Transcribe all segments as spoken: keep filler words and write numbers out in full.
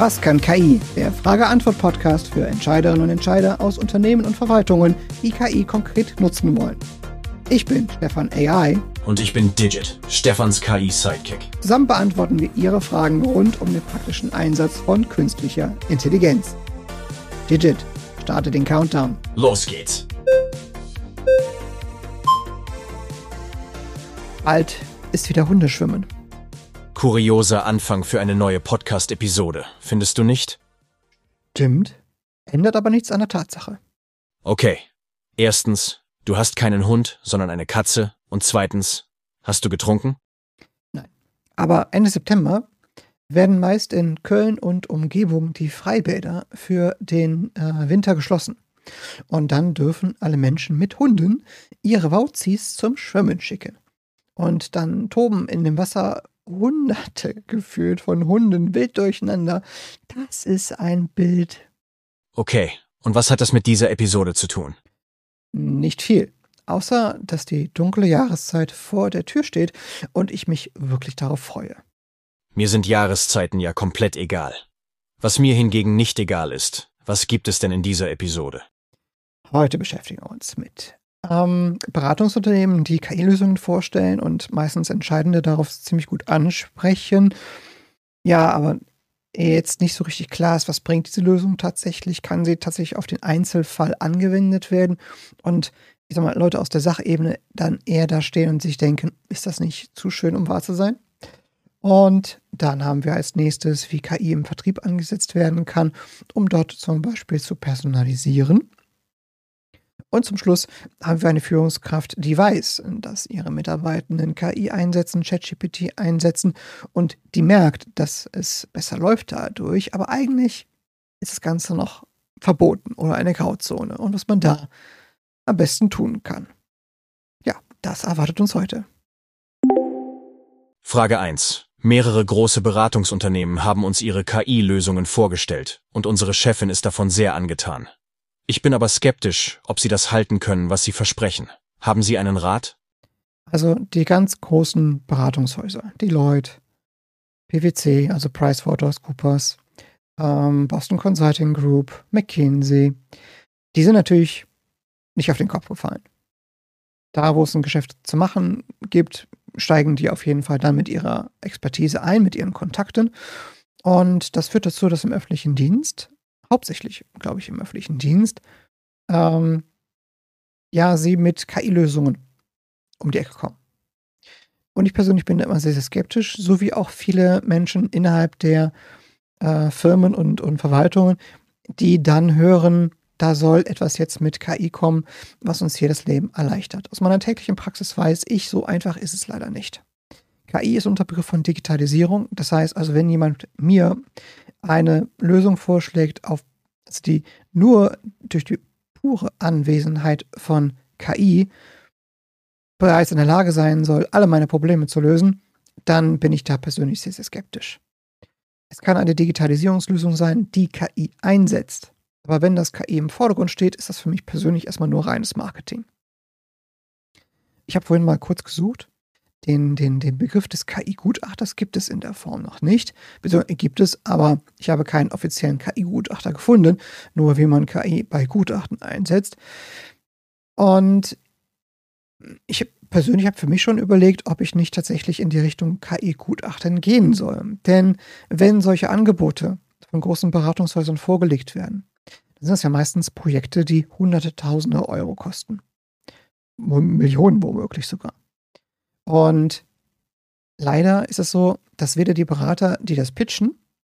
Was kann K I? Der Frage-Antwort-Podcast für Entscheiderinnen und Entscheider aus Unternehmen und Verwaltungen, die K I konkret nutzen wollen. Ich bin Stefan A I. Und ich bin Digit, Stefans K I-Sidekick. Zusammen beantworten wir Ihre Fragen rund um den praktischen Einsatz von künstlicher Intelligenz. Digit, starte den Countdown. Los geht's. Bald ist wieder Hundeschwimmen. Kurioser Anfang für eine neue Podcast-Episode, findest du nicht? Stimmt, ändert aber nichts an der Tatsache. Okay. Erstens, du hast keinen Hund, sondern eine Katze. Und zweitens, hast du getrunken? Nein. Aber Ende September werden meist in Köln und Umgebung die Freibäder für den äh, Winter geschlossen. Und dann dürfen alle Menschen mit Hunden ihre Wauzis zum Schwimmen schicken. Und dann toben in dem Wasser Hunderte gefühlt von Hunden wild durcheinander. Das ist ein Bild. Okay, und was hat das mit dieser Episode zu tun? Nicht viel. Außer, dass die dunkle Jahreszeit vor der Tür steht und ich mich wirklich darauf freue. Mir sind Jahreszeiten ja komplett egal. Was mir hingegen nicht egal ist, was gibt es denn in dieser Episode? Heute beschäftigen wir uns mit ähm, Beratungsunternehmen, die K I-Lösungen vorstellen und meistens Entscheidende darauf ziemlich gut ansprechen. Ja, aber jetzt nicht so richtig klar ist, was bringt diese Lösung tatsächlich? Kann sie tatsächlich auf den Einzelfall angewendet werden? Und ich sag mal, Leute aus der Sachebene dann eher da stehen und sich denken, ist das nicht zu schön, um wahr zu sein? Und dann haben wir als nächstes, wie K I im Vertrieb angesetzt werden kann, um dort zum Beispiel zu personalisieren. Und zum Schluss haben wir eine Führungskraft, die weiß, dass ihre Mitarbeitenden K I einsetzen, ChatGPT einsetzen und die merkt, dass es besser läuft dadurch, aber eigentlich ist das Ganze noch verboten oder eine Grauzone und was man da am besten tun kann. Ja, das erwartet uns heute. Frage eins. Mehrere große Beratungsunternehmen haben uns ihre K I-Lösungen vorgestellt und unsere Chefin ist davon sehr angetan. Ich bin aber skeptisch, ob Sie das halten können, was Sie versprechen. Haben Sie einen Rat? Also die ganz großen Beratungshäuser, Deloitte, P W C, also PricewaterhouseCoopers, ähm, Boston Consulting Group, McKinsey, die sind natürlich nicht auf den Kopf gefallen. Da, wo es ein Geschäft zu machen gibt, steigen die auf jeden Fall dann mit ihrer Expertise ein, mit ihren Kontakten. Und das führt dazu, dass im öffentlichen Dienst, hauptsächlich, glaube ich, im öffentlichen Dienst, ähm, ja, sie mit K I-Lösungen um die Ecke kommen. Und ich persönlich bin da immer sehr, sehr skeptisch, so wie auch viele Menschen innerhalb der äh, Firmen und, und Verwaltungen, die dann hören, da soll etwas jetzt mit K I kommen, was uns hier das Leben erleichtert. Aus meiner täglichen Praxis weiß ich, so einfach ist es leider nicht. K I ist Unterbegriff von Digitalisierung. Das heißt also, wenn jemand mir eine Lösung vorschlägt, auf, also die nur durch die pure Anwesenheit von K I bereits in der Lage sein soll, alle meine Probleme zu lösen, dann bin ich da persönlich sehr, sehr skeptisch. Es kann eine Digitalisierungslösung sein, die K I einsetzt. Aber wenn das K I im Vordergrund steht, ist das für mich persönlich erstmal nur reines Marketing. Ich habe vorhin mal kurz gesucht. Den, den, den Begriff des K I-Gutachters gibt es in der Form noch nicht. Beziehungsweise gibt es, aber ich habe keinen offiziellen K I-Gutachter gefunden. Nur wie man K I bei Gutachten einsetzt. Und ich persönlich habe für mich schon überlegt, ob ich nicht tatsächlich in die Richtung K I-Gutachtern gehen soll. Denn wenn solche Angebote von großen Beratungshäusern vorgelegt werden, dann sind das ja meistens Projekte, die hunderte, tausende Euro kosten. Millionen womöglich sogar. Und leider ist es so, dass weder die Berater, die das pitchen,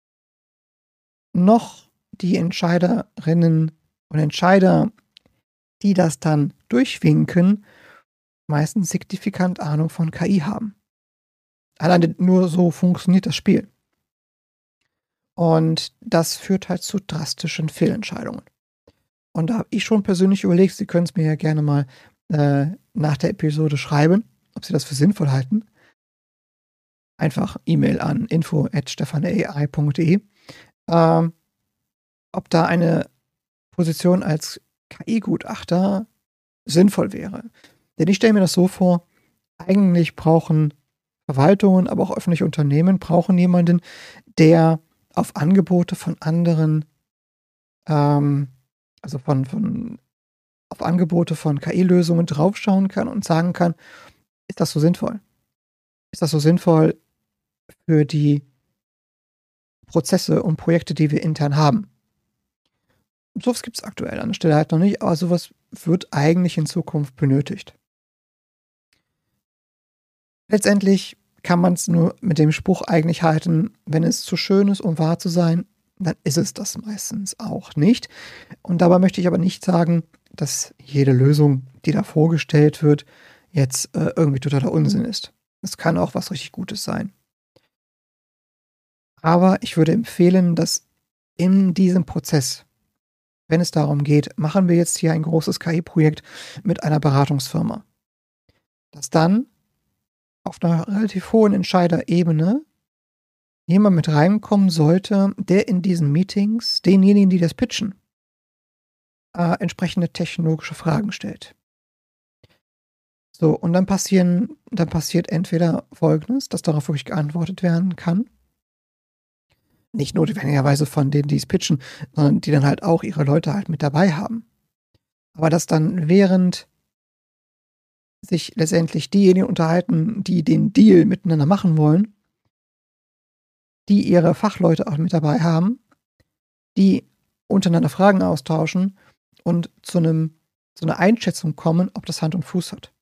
noch die Entscheiderinnen und Entscheider, die das dann durchwinken, meistens signifikant Ahnung von K I haben. Alleine nur so funktioniert das Spiel. Und das führt halt zu drastischen Fehlentscheidungen. Und da habe ich schon persönlich überlegt, Sie können es mir ja gerne mal äh, nach der Episode schreiben, ob Sie das für sinnvoll halten. Einfach E-Mail an info at stefanai punkt de. Ähm, ob da eine Position als K I-Gutachter sinnvoll wäre. Denn ich stelle mir das so vor, eigentlich brauchen Verwaltungen, aber auch öffentliche Unternehmen brauchen jemanden, der auf Angebote von anderen, ähm, also von, von auf Angebote von K I-Lösungen draufschauen kann und sagen kann, ist das so sinnvoll? Ist das so sinnvoll für die Prozesse und Projekte, die wir intern haben? So was gibt es aktuell an der Stelle halt noch nicht, aber sowas wird eigentlich in Zukunft benötigt. Letztendlich kann man es nur mit dem Spruch eigentlich halten, wenn es zu schön ist, um wahr zu sein, dann ist es das meistens auch nicht. Und dabei möchte ich aber nicht sagen, dass jede Lösung, die da vorgestellt wird, jetzt äh, irgendwie totaler Unsinn ist. Es kann auch was richtig Gutes sein. Aber ich würde empfehlen, dass in diesem Prozess, wenn es darum geht, machen wir jetzt hier ein großes K I-Projekt mit einer Beratungsfirma, dass dann auf einer relativ hohen Entscheiderebene jemand mit reinkommen sollte, der in diesen Meetings denjenigen, die das pitchen, äh, entsprechende technologische Fragen stellt. So, und dann passieren, dann passiert entweder Folgendes, dass darauf wirklich geantwortet werden kann. Nicht notwendigerweise von denen, die es pitchen, sondern die dann halt auch ihre Leute halt mit dabei haben. Aber dass dann während sich letztendlich diejenigen unterhalten, die den Deal miteinander machen wollen, die ihre Fachleute auch mit dabei haben, die untereinander Fragen austauschen und zu einem, zu einer Einschätzung kommen, ob das Hand und Fuß hat.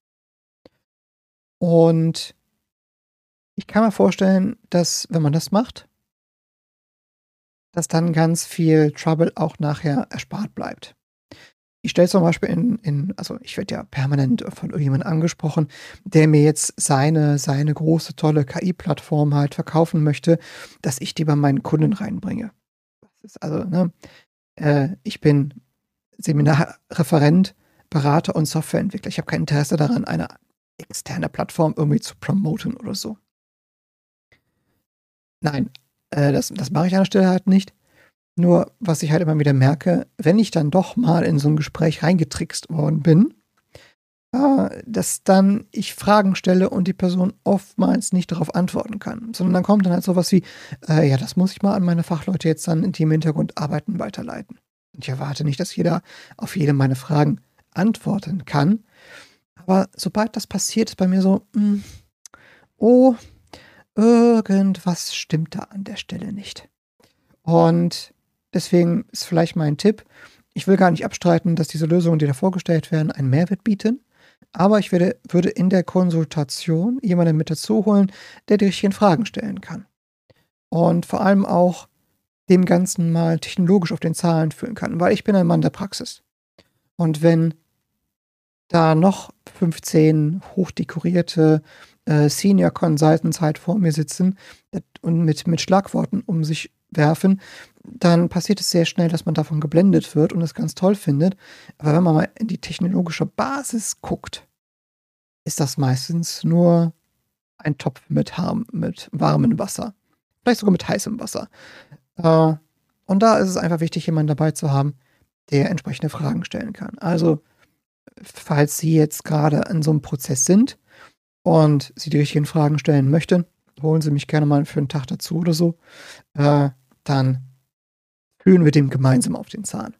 Und ich kann mir vorstellen, dass, wenn man das macht, dass dann ganz viel Trouble auch nachher erspart bleibt. Ich stelle zum Beispiel in, in, also ich werde ja permanent von irgendjemandem angesprochen, der mir jetzt seine, seine große, tolle K I-Plattform halt verkaufen möchte, dass ich die bei meinen Kunden reinbringe. Das ist also, ne, äh, ich bin Seminarreferent, Berater und Softwareentwickler. Ich habe kein Interesse daran, eine externe Plattform irgendwie zu promoten oder so. Nein, äh, das, das mache ich an der Stelle halt nicht. Nur, was ich halt immer wieder merke, wenn ich dann doch mal in so ein Gespräch reingetrickst worden bin, äh, dass dann ich Fragen stelle und die Person oftmals nicht darauf antworten kann. Sondern dann kommt dann halt sowas wie, äh, ja, das muss ich mal an meine Fachleute jetzt dann, die im Hintergrund arbeiten, weiterleiten. Und ich erwarte nicht, dass jeder auf jede meiner Fragen antworten kann. Aber sobald das passiert, ist bei mir so, mh, oh, irgendwas stimmt da an der Stelle nicht. Und deswegen ist vielleicht mein Tipp, ich will gar nicht abstreiten, dass diese Lösungen, die da vorgestellt werden, einen Mehrwert bieten, aber ich würde, würde in der Konsultation jemanden mit dazu holen, der die richtigen Fragen stellen kann. Und vor allem auch dem Ganzen mal technologisch auf den Zahlen fühlen kann, weil ich bin ein Mann der Praxis. Und wenn da noch fünfzehn hochdekorierte äh, Senior Consultants halt vor mir sitzen und mit, mit Schlagworten um sich werfen, dann passiert es sehr schnell, dass man davon geblendet wird und es ganz toll findet. Aber wenn man mal in die technologische Basis guckt, ist das meistens nur ein Topf mit, harm, mit warmem Wasser. Vielleicht sogar mit heißem Wasser. Äh, und da ist es einfach wichtig, jemanden dabei zu haben, der entsprechende Fragen stellen kann. Also, falls Sie jetzt gerade in so einem Prozess sind und Sie die richtigen Fragen stellen möchten, holen Sie mich gerne mal für einen Tag dazu oder so. Äh, dann fühlen wir dem gemeinsam auf den Zahn.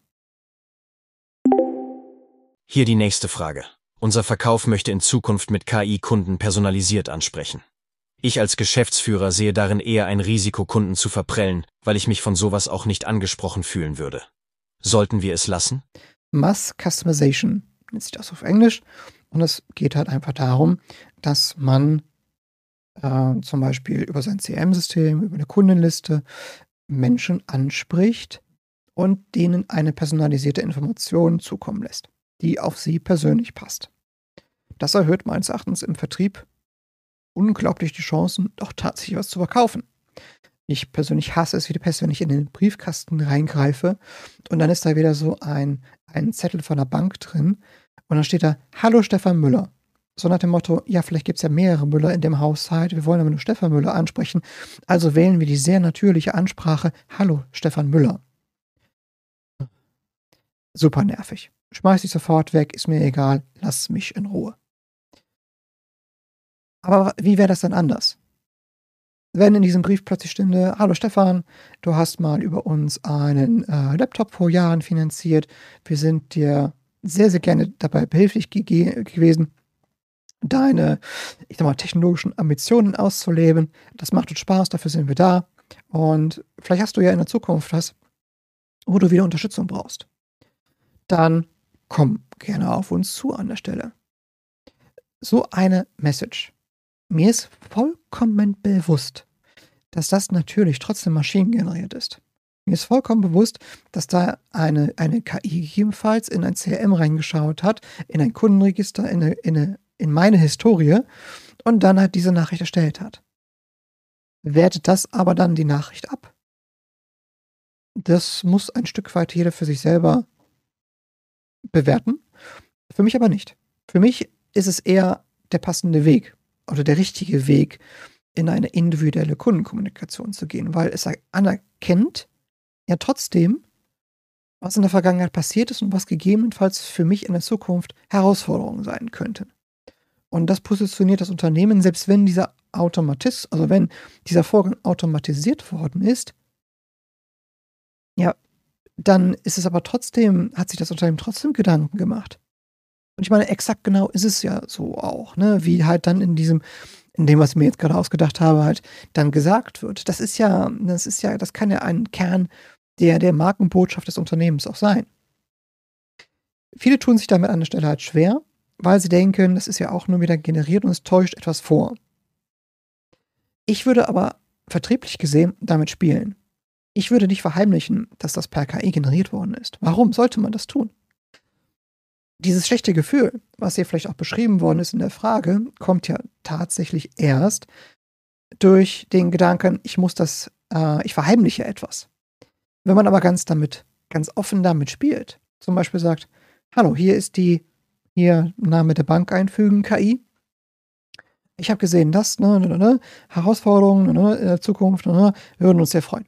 Hier die nächste Frage. Unser Verkauf möchte in Zukunft mit K I Kunden personalisiert ansprechen. Ich als Geschäftsführer sehe darin eher ein Risiko, Kunden zu verprellen, weil ich mich von sowas auch nicht angesprochen fühlen würde. Sollten wir es lassen? Mass Customization nennt sich das auf Englisch. Und es geht halt einfach darum, dass man äh, zum Beispiel über sein C R M-System, über eine Kundenliste Menschen anspricht und denen eine personalisierte Information zukommen lässt, die auf sie persönlich passt. Das erhöht meines Erachtens im Vertrieb unglaublich die Chancen, doch tatsächlich was zu verkaufen. Ich persönlich hasse es wie die Pest, wenn ich in den Briefkasten reingreife und dann ist da wieder so ein, ein Zettel von der Bank drin und dann steht da, hallo Stefan Müller. So nach dem Motto, ja, vielleicht gibt es ja mehrere Müller in dem Haushalt, wir wollen aber nur Stefan Müller ansprechen, also wählen wir die sehr natürliche Ansprache, hallo Stefan Müller. Super nervig. Schmeiß ich sofort weg, ist mir egal, lass mich in Ruhe. Aber wie wäre das denn anders? Wenn in diesem Brief plötzlich stünde: „Hallo Stefan, du hast mal über uns einen, äh, Laptop vor Jahren finanziert. Wir sind dir sehr, sehr gerne dabei behilflich gege gewesen, deine, ich sage mal, technologischen Ambitionen auszuleben. Das macht uns Spaß, dafür sind wir da. Und vielleicht hast du ja in der Zukunft was, wo du wieder Unterstützung brauchst. Dann komm gerne auf uns zu an der Stelle.“ So eine Message. Mir ist vollkommen bewusst, dass das natürlich trotzdem maschinengeneriert ist. Mir ist vollkommen bewusst, dass da eine eine K I gegebenenfalls in ein C R M reingeschaut hat, in ein Kundenregister, in 'ne in 'ne in meine Historie und dann halt diese Nachricht erstellt hat. Wertet das aber dann die Nachricht ab? Das muss ein Stück weit jeder für sich selber bewerten, für mich aber nicht. Für mich ist es eher der passende Weg oder der richtige Weg, in eine individuelle Kundenkommunikation zu gehen, weil es anerkennt ja trotzdem, was in der Vergangenheit passiert ist und was gegebenenfalls für mich in der Zukunft Herausforderungen sein könnten. Und das positioniert das Unternehmen, selbst wenn dieser Automatis also wenn dieser Vorgang automatisiert worden ist, ja, dann ist es aber trotzdem hat sich das Unternehmen trotzdem Gedanken gemacht. Und ich meine, exakt genau ist es ja so auch, ne, wie halt dann in diesem in dem, was ich mir jetzt gerade ausgedacht habe, halt dann gesagt wird. Das ist ja das ist ja das kann ja ein Kern der der Markenbotschaft des Unternehmens auch sein. Viele tun sich damit an der Stelle halt schwer, weil sie denken, das ist ja auch nur wieder generiert und es täuscht etwas vor. Ich würde aber vertrieblich gesehen damit spielen. Ich würde nicht verheimlichen, dass das per K I generiert worden ist. Warum sollte man das tun? Dieses schlechte Gefühl, was hier vielleicht auch beschrieben worden ist in der Frage, kommt ja tatsächlich erst durch den Gedanken, ich muss das äh, ich verheimliche etwas. Wenn man aber ganz damit ganz offen damit spielt, zum Beispiel sagt: „Hallo, hier ist die hier Name der Bank einfügen, K I. Ich habe gesehen, das, ne, ne, ne, ne, Herausforderungen, ne, in der Zukunft, ne, ne, wir würden uns sehr freuen.“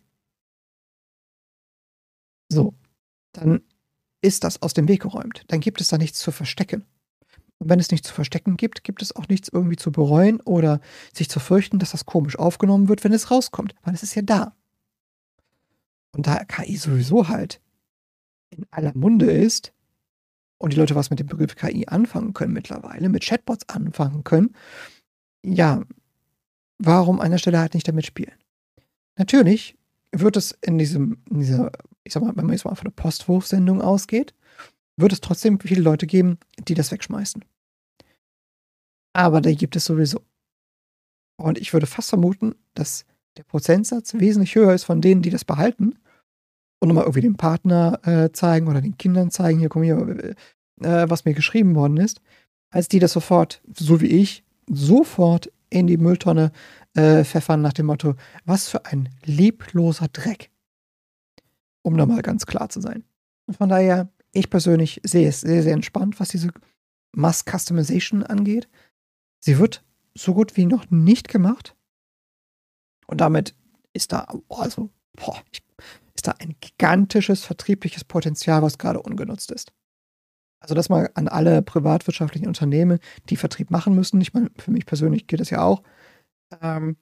So, dann ist das aus dem Weg geräumt. Dann gibt es da nichts zu verstecken. Und wenn es nichts zu verstecken gibt, gibt es auch nichts irgendwie zu bereuen oder sich zu fürchten, dass das komisch aufgenommen wird, wenn es rauskommt, weil es ist ja da. Und da K I sowieso halt in aller Munde ist und die Leute was mit dem Begriff K I anfangen können mittlerweile, mit Chatbots anfangen können, ja, warum an der Stelle halt nicht damit spielen? Natürlich wird es in diesem in dieser ich sage mal, wenn man jetzt mal von der Postwurfsendung ausgeht, wird es trotzdem viele Leute geben, die das wegschmeißen. Aber die gibt es sowieso. Und ich würde fast vermuten, dass der Prozentsatz wesentlich höher ist von denen, die das behalten und noch mal irgendwie dem Partner, äh, zeigen oder den Kindern zeigen: „Hier, guck hier, äh, was mir geschrieben worden ist“, als die das sofort, so wie ich, sofort in die Mülltonne, äh, pfeffern nach dem Motto: „Was für ein lebloser Dreck.“ Um da mal ganz klar zu sein. Und von daher, ich persönlich sehe es sehr, sehr entspannt, was diese Mass Customization angeht. Sie wird so gut wie noch nicht gemacht. Und damit ist da also, boah, ist da ein gigantisches vertriebliches Potenzial, was gerade ungenutzt ist. Also das mal an alle privatwirtschaftlichen Unternehmen, die Vertrieb machen müssen. Ich meine, für mich persönlich geht das ja auch. Ähm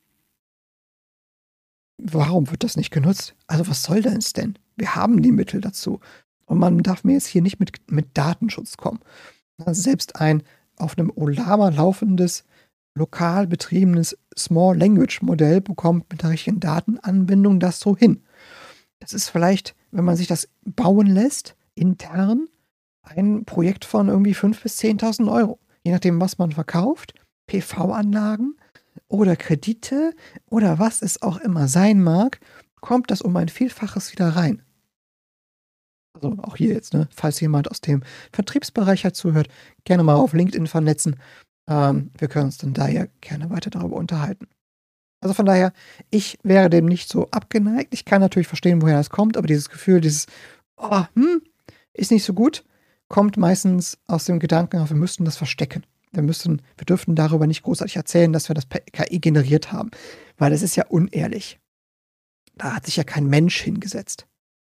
Warum wird das nicht genutzt? Also, was soll das denn? Wir haben die Mittel dazu. Und man darf mir jetzt hier nicht mit mit Datenschutz kommen. Also, selbst ein auf 'nem Ollama laufendes, lokal betriebenes Small Language Modell bekommt mit der richtigen Datenanbindung das so hin. Das ist vielleicht, wenn man sich das bauen lässt, intern ein Projekt von irgendwie fünf bis zehntausend Euro, je nachdem, was man verkauft, P V-Anlagen oder Kredite oder was es auch immer sein mag, kommt das um ein Vielfaches wieder rein. Also, auch hier jetzt, ne, falls jemand aus dem Vertriebsbereich halt zuhört, gerne mal auf LinkedIn vernetzen. Ähm, wir können uns dann da ja gerne weiter darüber unterhalten. Also, von daher, ich wäre dem nicht so abgeneigt. Ich kann natürlich verstehen, woher das kommt, aber dieses Gefühl, dieses: „Oh, hm, ist nicht so gut“, kommt meistens aus dem Gedanken, wir müssten das verstecken. Wir müssen wir dürfen darüber nicht großartig erzählen, dass wir das per K I generiert haben, weil das ist ja unehrlich. Da hat sich ja kein Mensch hingesetzt.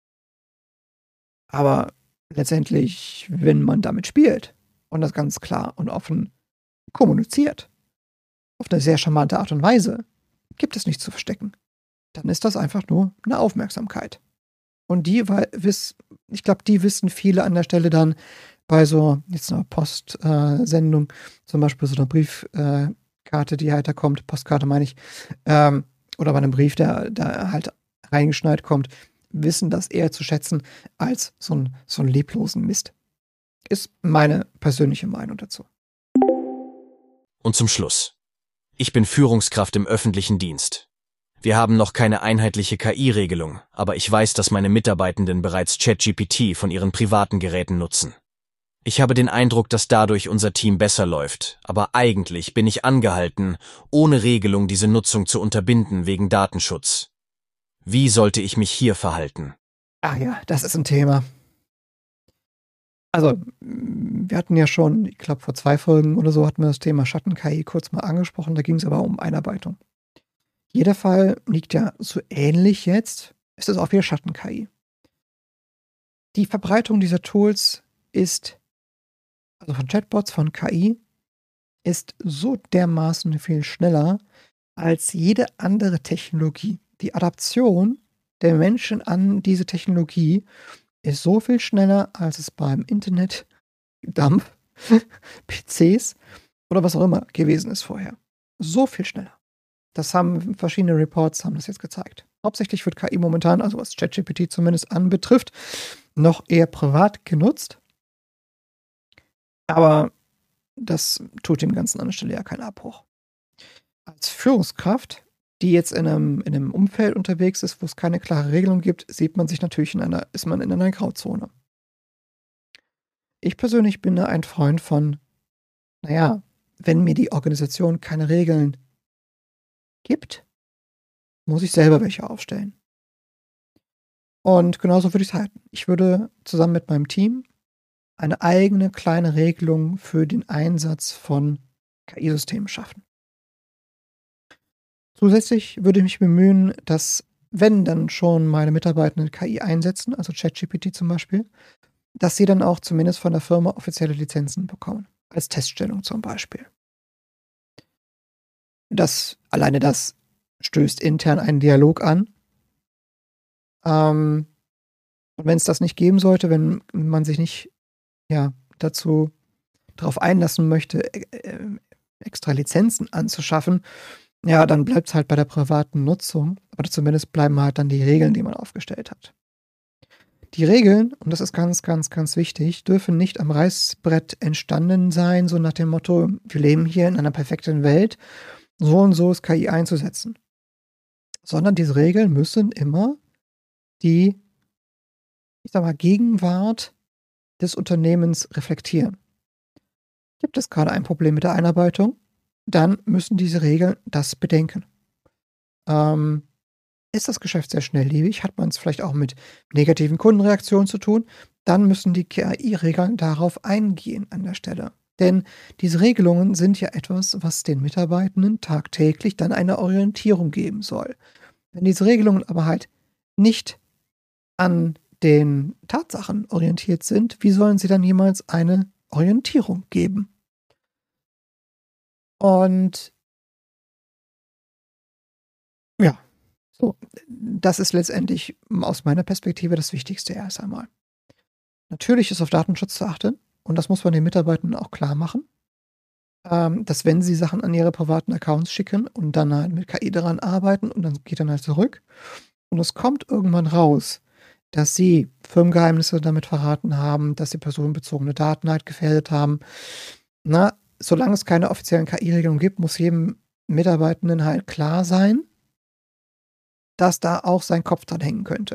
Aber letztendlich, wenn man damit spielt und das ganz klar und offen kommuniziert, auf 'ne sehr charmante Art und Weise, gibt es nichts zu verstecken. Dann ist das einfach nur eine Aufmerksamkeit. Und die, weil, wiss, ich glaube, die wissen viele an der Stelle dann bei so jetzt einer Postsendung, äh, zum Beispiel so einer Briefkarte, äh, die halt da kommt, Postkarte meine ich, ähm, oder bei einem Brief, der da halt reingeschneit kommt, wissen das eher zu schätzen als so, ein, so einen leblosen Mist. Ist meine persönliche Meinung dazu. Und zum Schluss. Ich bin Führungskraft im öffentlichen Dienst. Wir haben noch keine einheitliche K I-Regelung, aber ich weiß, dass meine Mitarbeitenden bereits ChatGPT von ihren privaten Geräten nutzen. Ich habe den Eindruck, dass dadurch unser Team besser läuft, aber eigentlich bin ich angehalten, ohne Regelung diese Nutzung zu unterbinden wegen Datenschutz. Wie sollte ich mich hier verhalten? Ah ja, das ist ein Thema. Also, wir hatten ja schon, ich glaube vor zwei Folgen oder so, hatten wir das Thema Schatten-K I kurz mal angesprochen, da ging es aber um Einarbeitung. Jeder Fall liegt ja so ähnlich jetzt. Es ist auch wieder Schatten-K I. Die Verbreitung dieser Tools ist, also von Chatbots, von K I, ist so dermaßen viel schneller als jede andere Technologie. Die Adaption der Menschen an diese Technologie ist so viel schneller, als es beim Internet, Dampf, P Cs oder was auch immer gewesen ist vorher. So viel schneller. Das haben verschiedene Reports haben das jetzt gezeigt. Hauptsächlich wird K I momentan, also was ChatGPT zumindest anbetrifft, noch eher privat genutzt. Aber das tut dem Ganzen an der Stelle ja keinen Abbruch. Als Führungskraft, die jetzt in einem, in einem Umfeld unterwegs ist, wo es keine klare Regelung gibt, sieht man sich natürlich in einer, ist man in einer Grauzone. Ich persönlich bin da ein Freund von, naja, wenn mir die Organisation keine Regeln gibt, muss ich selber welche aufstellen. Und genauso würde ich es halten. Ich würde zusammen mit meinem Team eine eigene kleine Regelung für den Einsatz von K I-Systemen schaffen. Zusätzlich würde ich mich bemühen, dass, wenn dann schon meine Mitarbeitenden K I einsetzen, also ChatGPT zum Beispiel, dass sie dann auch zumindest von der Firma offizielle Lizenzen bekommen. Als Teststellung zum Beispiel. Das, alleine das stößt intern einen Dialog an. Ähm, und wenn es das nicht geben sollte, wenn man sich nicht ja, dazu darauf einlassen möchte, äh, extra Lizenzen anzuschaffen, ja, dann bleibt es halt bei der privaten Nutzung. Aber zumindest bleiben halt dann die Regeln, die man aufgestellt hat. Die Regeln, und das ist ganz, ganz, ganz wichtig, dürfen nicht am Reißbrett entstanden sein, so nach dem Motto, wir leben hier in einer perfekten Welt, so und so ist K I einzusetzen. Sondern diese Regeln müssen immer die, ich sag mal, Gegenwart des Unternehmens reflektieren. Gibt es gerade ein Problem mit der Einarbeitung? Dann müssen diese Regeln das bedenken. Ähm, ist das Geschäft sehr schnelllebig? Hat man es vielleicht auch mit negativen Kundenreaktionen zu tun? Dann müssen die K I-Regeln darauf eingehen an der Stelle. Denn diese Regelungen sind ja etwas, was den Mitarbeitenden tagtäglich dann eine Orientierung geben soll. Wenn diese Regelungen aber halt nicht an den Tatsachen orientiert sind, wie sollen sie dann jemals eine Orientierung geben? Und ja, so, das ist letztendlich aus meiner Perspektive das Wichtigste erst einmal. Natürlich ist auf Datenschutz zu achten und das muss man den Mitarbeitern auch klar machen, ähm, dass wenn sie Sachen an ihre privaten Accounts schicken und dann halt mit K I daran arbeiten und dann geht dann halt zurück und es kommt irgendwann raus, dass sie Firmengeheimnisse damit verraten haben, dass sie personenbezogene Daten halt gefährdet haben. Na, solange es keine offiziellen K I-Regelungen gibt, muss jedem Mitarbeitenden halt klar sein, dass da auch sein Kopf dran hängen könnte.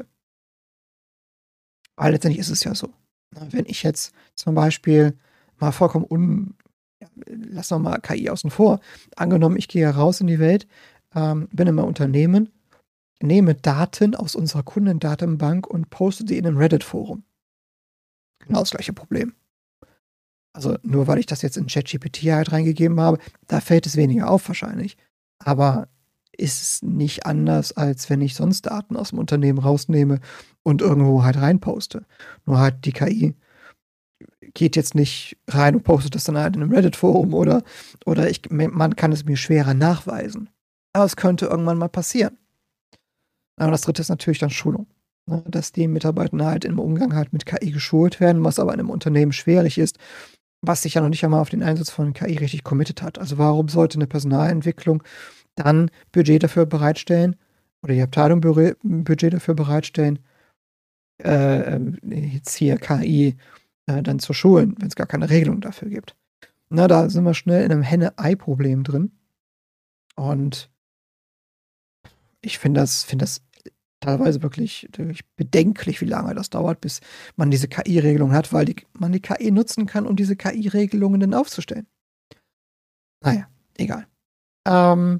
Weil letztendlich ist es ja so. Wenn ich jetzt zum Beispiel mal vollkommen un... Ja, lass noch mal K I außen vor. Angenommen, ich gehe raus in die Welt, ähm, bin in meinem Unternehmen, nehme Daten aus unserer Kundendatenbank und poste die in einem Reddit-Forum. Genau das gleiche Problem. Also nur weil ich das jetzt in ChatGPT halt reingegeben habe, da fällt es weniger auf wahrscheinlich. Aber ist es nicht anders, als wenn ich sonst Daten aus dem Unternehmen rausnehme und irgendwo halt reinposte. Nur halt die K I geht jetzt nicht rein und postet das dann halt in einem Reddit-Forum oder, oder ich, man kann es mir schwerer nachweisen. Aber es könnte irgendwann mal passieren. Aber das dritte ist natürlich dann Schulung. Ne? Dass die Mitarbeiter halt im Umgang halt mit K I geschult werden, was aber in einem Unternehmen schwierig ist, was sich ja noch nicht einmal auf den Einsatz von K I richtig committed hat. Also warum sollte eine Personalentwicklung dann Budget dafür bereitstellen oder die Abteilung Bürä- Budget dafür bereitstellen, äh, äh, jetzt hier K I äh, dann zu schulen, wenn es gar keine Regelung dafür gibt. Na, da sind wir schnell in einem Henne-Ei-Problem drin. Und ich finde das, finde das teilweise wirklich, wirklich bedenklich, wie lange das dauert, bis man diese K I-Regelung hat, weil die, man die K I nutzen kann, um diese K I-Regelungen dann aufzustellen. Naja, egal. Ähm,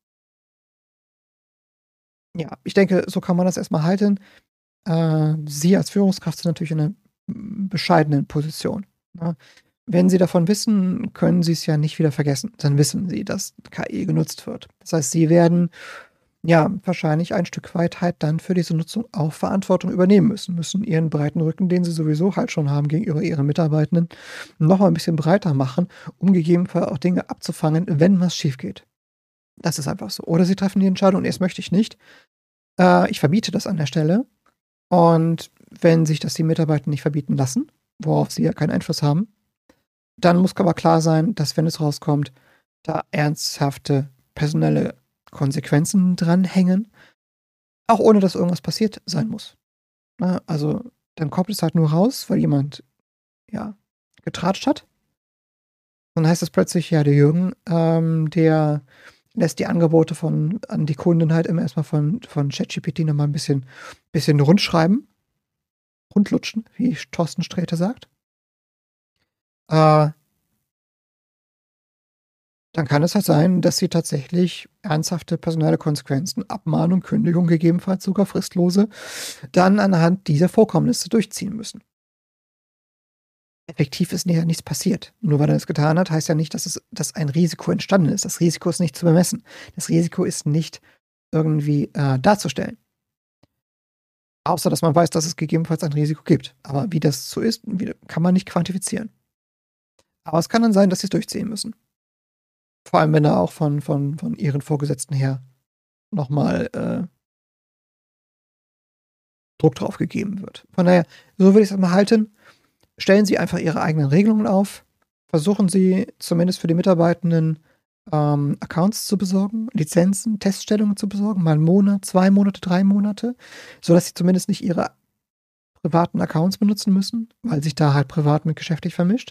ja, ich denke, so kann man das erstmal halten. Äh, Sie als Führungskraft sind natürlich in einer mm, bescheidenen Position. Ne? Wenn Sie davon wissen, können Sie es ja nicht wieder vergessen. Dann wissen Sie, dass K I genutzt wird. Das heißt, Sie werden ja wahrscheinlich ein Stück weit halt dann für diese Nutzung auch Verantwortung übernehmen müssen. Müssen Ihren breiten Rücken, den Sie sowieso halt schon haben gegenüber Ihren Mitarbeitenden, noch mal ein bisschen breiter machen, um gegebenenfalls auch Dinge abzufangen, wenn was schief geht. Das ist einfach so. Oder Sie treffen die Entscheidung, nee, das möchte ich nicht. Äh, ich verbiete das an der Stelle. Und wenn sich das die Mitarbeiter nicht verbieten lassen, worauf sie ja keinen Einfluss haben, dann muss aber klar sein, dass, wenn es rauskommt, da ernsthafte personelle Konsequenzen dranhängen, auch ohne dass irgendwas passiert sein muss. Ne? Also dann kommt es halt nur raus, weil jemand ja getratscht hat. Dann heißt es plötzlich, ja, der Jürgen, ähm, der lässt die Angebote von an die Kunden halt immer erstmal von, von ChatGPT nochmal ein bisschen, bisschen rundschreiben, rundlutschen, wie Thorsten Sträter sagt. Äh, dann kann es halt sein, dass sie tatsächlich ernsthafte personelle Konsequenzen, Abmahnung, Kündigung, gegebenenfalls sogar fristlose, dann anhand dieser Vorkommnisse durchziehen müssen. Effektiv ist ja nichts passiert. Nur weil er das getan hat, heißt ja nicht, dass, es, dass ein Risiko entstanden ist. Das Risiko ist nicht zu bemessen. Das Risiko ist nicht irgendwie äh, darzustellen. Außer, dass man weiß, dass es gegebenenfalls ein Risiko gibt. Aber wie das so ist, wie, kann man nicht quantifizieren. Aber es kann dann sein, dass sie es durchziehen müssen. Vor allem, wenn da auch von, von, von ihren Vorgesetzten her nochmal äh, Druck drauf gegeben wird. Von daher, so würde ich es einmal halten. Stellen Sie einfach Ihre eigenen Regelungen auf. Versuchen Sie zumindest für die Mitarbeitenden ähm, Accounts zu besorgen, Lizenzen, Teststellungen zu besorgen, mal einen Monat, zwei Monate, drei Monate, sodass Sie zumindest nicht Ihre privaten Accounts benutzen müssen, weil sich da halt privat mit geschäftlich vermischt.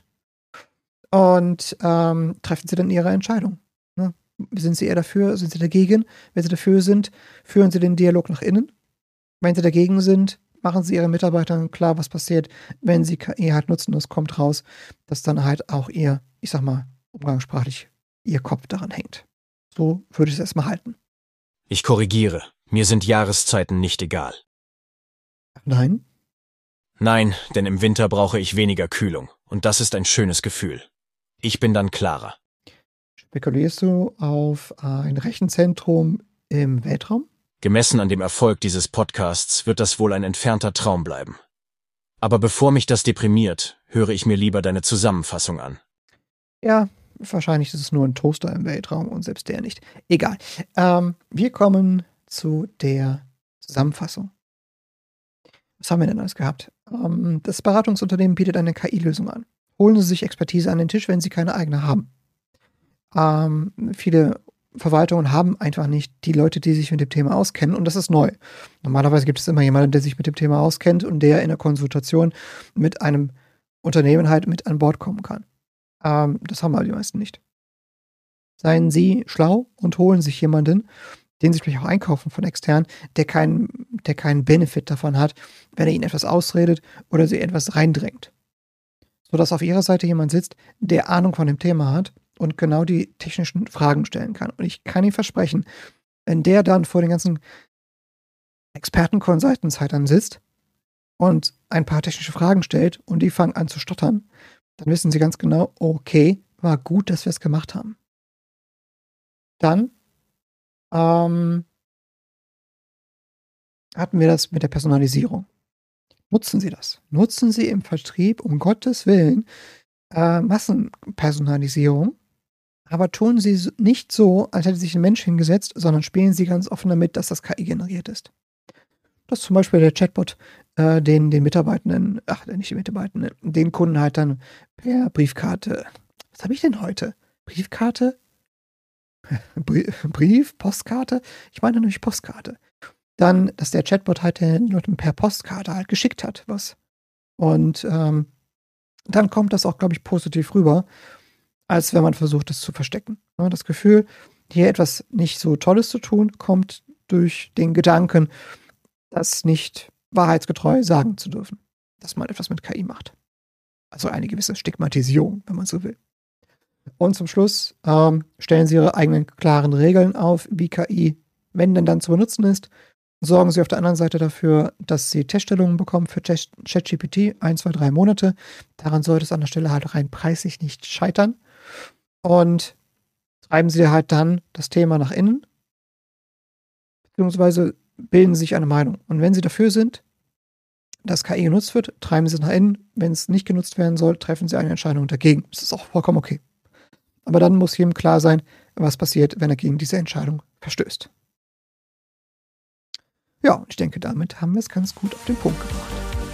Und ähm, treffen Sie dann Ihre Entscheidung. Ne? Sind Sie eher dafür, sind Sie dagegen? Wenn Sie dafür sind, führen Sie den Dialog nach innen. Wenn Sie dagegen sind, machen Sie Ihren Mitarbeitern klar, was passiert, wenn Sie K I halt nutzen. Und es kommt raus, dass dann halt auch Ihr, ich sag mal, umgangssprachlich, Ihr Kopf daran hängt. So würde ich es erstmal halten. Ich korrigiere. Mir sind Jahreszeiten nicht egal. Nein? Nein, denn im Winter brauche ich weniger Kühlung. Und das ist ein schönes Gefühl. Ich bin dann klarer. Spekulierst du auf ein Rechenzentrum im Weltraum? Gemessen an dem Erfolg dieses Podcasts wird das wohl ein entfernter Traum bleiben. Aber bevor mich das deprimiert, höre ich mir lieber deine Zusammenfassung an. Ja, wahrscheinlich ist es nur ein Toaster im Weltraum und selbst der nicht. Egal. Ähm, wir kommen zu der Zusammenfassung. Was haben wir denn alles gehabt? Ähm, das Beratungsunternehmen bietet eine K I-Lösung an. Holen Sie sich Expertise an den Tisch, wenn Sie keine eigene haben. Ähm, viele Verwaltungen haben einfach nicht die Leute, die sich mit dem Thema auskennen, und das ist neu. Normalerweise gibt es immer jemanden, der sich mit dem Thema auskennt und der in der Konsultation mit einem Unternehmen halt mit an Bord kommen kann. Ähm, das haben aber die meisten nicht. Seien Sie schlau und holen sich jemanden, den Sie vielleicht auch einkaufen von extern, der keinen, der keinen Benefit davon hat, wenn er Ihnen etwas ausredet oder Sie etwas reindrängt. Sodass auf Ihrer Seite jemand sitzt, der Ahnung von dem Thema hat und genau die technischen Fragen stellen kann. Und ich kann Ihnen versprechen, wenn der dann vor den ganzen Experten-Consultants halt dann sitzt und ein paar technische Fragen stellt und die fangen an zu stottern, dann wissen Sie ganz genau, okay, war gut, dass wir es gemacht haben. Dann ähm, hatten wir das mit der Personalisierung. Nutzen Sie das. Nutzen Sie im Vertrieb um Gottes Willen äh, Massenpersonalisierung. Aber tun Sie nicht so, als hätte sich ein Mensch hingesetzt, sondern spielen Sie ganz offen damit, dass das K I generiert ist. Dass zum Beispiel der Chatbot äh, den, den Mitarbeitenden, ach, nicht die Mitarbeitenden, den Kunden halt dann per Briefkarte, was habe ich denn heute? Briefkarte? Brief? Postkarte? Ich meine nämlich Postkarte. Dann, dass der Chatbot halt den Leuten per Postkarte halt geschickt hat, was. Und ähm, dann kommt das auch, glaube ich, positiv rüber, als wenn man versucht, es zu verstecken. Das Gefühl, hier etwas nicht so Tolles zu tun, kommt durch den Gedanken, das nicht wahrheitsgetreu sagen zu dürfen, dass man etwas mit K I macht. Also eine gewisse Stigmatisierung, wenn man so will. Und zum Schluss ähm, stellen Sie Ihre eigenen klaren Regeln auf, wie K I, wenn denn dann zu benutzen ist. Sorgen Sie auf der anderen Seite dafür, dass Sie Teststellungen bekommen für ChatGPT, ein, zwei, drei Monate. Daran sollte es an der Stelle halt rein preislich nicht scheitern. Und treiben Sie halt dann das Thema nach innen, beziehungsweise bilden Sie sich eine Meinung. Und wenn Sie dafür sind, dass K I genutzt wird, treiben Sie es nach innen. Wenn es nicht genutzt werden soll, treffen Sie eine Entscheidung dagegen. Das ist auch vollkommen okay. Aber dann muss jedem klar sein, was passiert, wenn er gegen diese Entscheidung verstößt. Ja, und ich denke, damit haben wir es ganz gut auf den Punkt gebracht.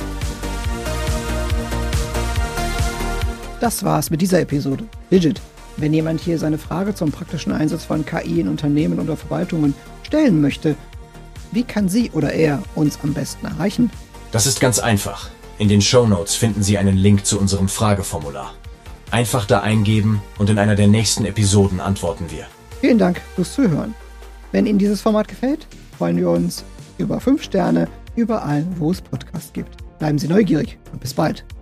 Das war's mit dieser Episode. Digit. Wenn jemand hier seine Frage zum praktischen Einsatz von K I in Unternehmen oder Verwaltungen stellen möchte, wie kann sie oder er uns am besten erreichen? Das ist ganz einfach. In den Shownotes finden Sie einen Link zu unserem Frageformular. Einfach da eingeben und in einer der nächsten Episoden antworten wir. Vielen Dank fürs Zuhören. Wenn Ihnen dieses Format gefällt, freuen wir uns über fünf Sterne überall, wo es Podcasts gibt. Bleiben Sie neugierig und bis bald.